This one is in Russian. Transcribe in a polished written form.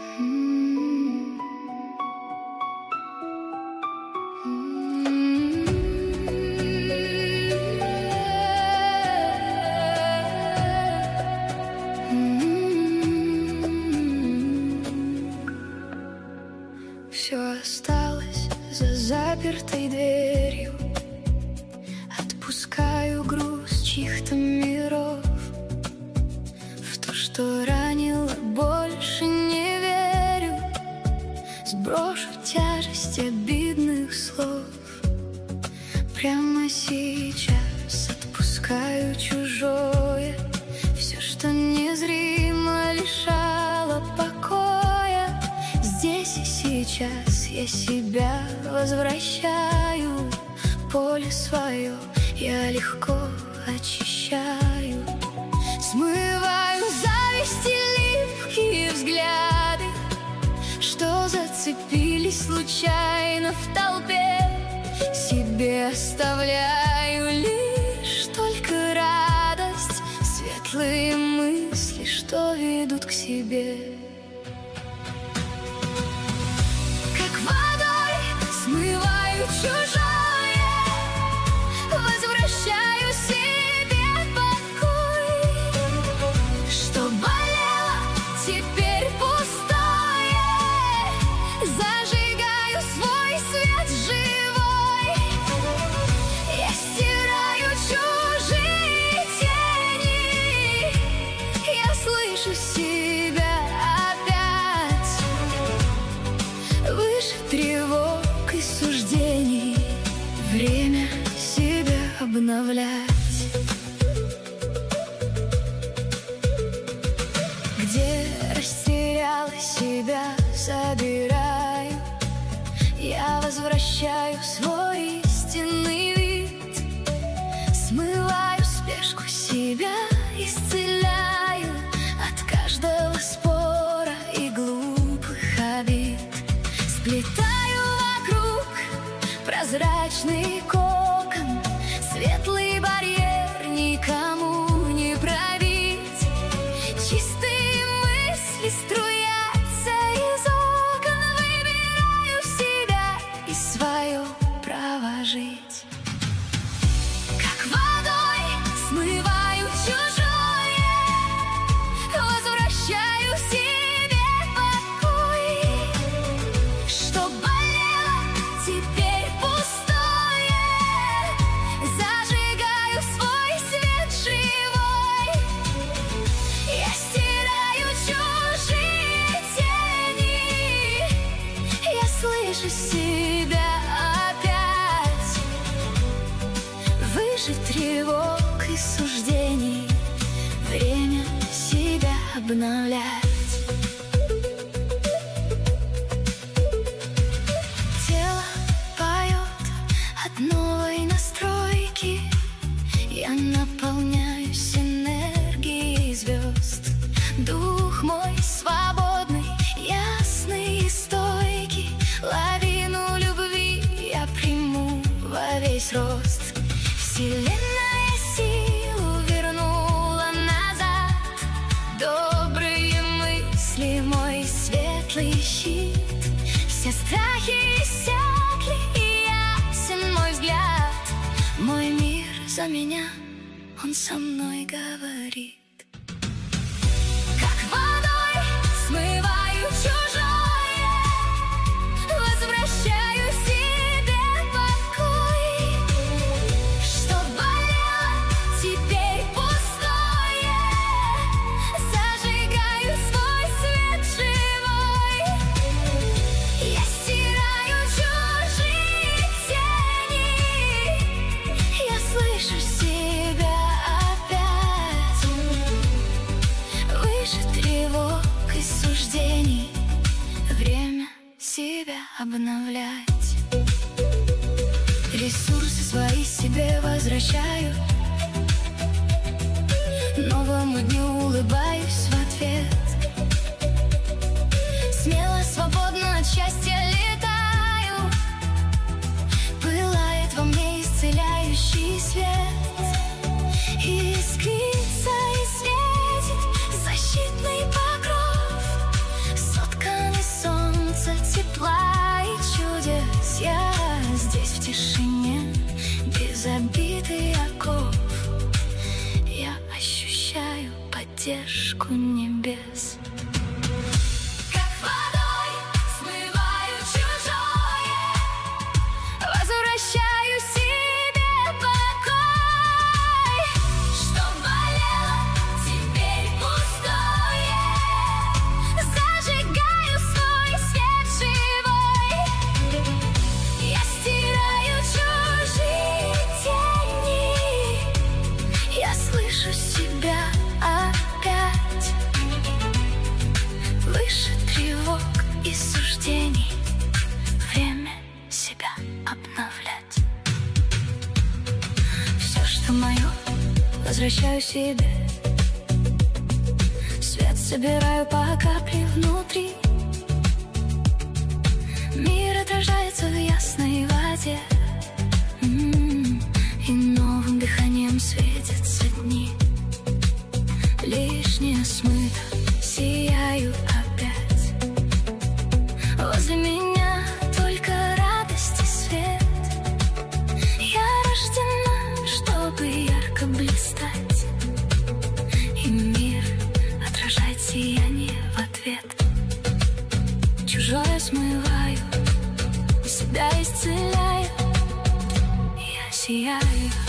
Все осталось за запертой дверью. Отпускаю груз чьих-то миров. В то, что ранило, больше не верю. Сброшу тяжесть обидных слов. Прямо сейчас отпускаю чужое. Все, что незримо лишало покоя. Здесь и сейчас я себя возвращаю. Поле свое я легко очищаю. Смываю зависть и липкие взгляды, что зацепились случайно в толпе. Себе оставляю лишь только радость, светлые мысли, что ведут к себе. Как водой смываю чужое, возвращаю себе покой. Что болело, теперь пустое. Зажигаю свой свет живой. Я стираю чужие тени. Я слышу себя опять. Выше тревог и суждений. Время себя обновлять. Где растеряла себя, собираю. Я возвращаю свой истинный вид. Смываю спешку себя, исцеляю от каждого спора и глупых обид. Сплетаю вокруг прозрачный кокон, светлый барьер никому не пробить. Чистые мысли струятся из окон. Выбираю себя и свое право жить. Как водой смываю чужое, возвращаю себе покой. Что болело, теперь пустое. Зажигаю свой свет живой. Я стираю чужие тени. Я слышу себя опять. Выше тревог и суждений. Время себя обновлять. Тело поет от новой настройки. Я наполняюсь энергией звезд. Дух мой свободный, ясный и стойкий. Лавину любви я приму во весь рост. Вселенная силу вернула назад. Добрые мысли, мой светлый щит. Все страхи иссякли, и ясен мой взгляд. Мой мир за меня, он со мной говорит. Как водой смываю чужое, возвращаю себе покой. Что болело, теперь пустое. Зажигаю свой свет живой. Я стираю чужие тени. Я слышу себя опять. Выше тревог и суждений. Время себя обновлять. Ресурсы свои себе возвращаю. Новому дню улыбаюсь в ответ. Смело, свободно от счастья летаю. Пылает во мне исцеляющий свет. Искрится и светит защитный покров. Соткан поддержку небес. И суждений время себя обновлять. Все, что мое, возвращаю себе. Свет собираю по капле внутри. Мир отражается в ясной воде, и новым дыханием светятся дни. Лишнее смыто, сияю опять. Возле меня только радость и свет. Я рождена, чтобы ярко блистать, и мир отражает сияние в ответ. Чужое смываю, себя исцеляю. Я сияю.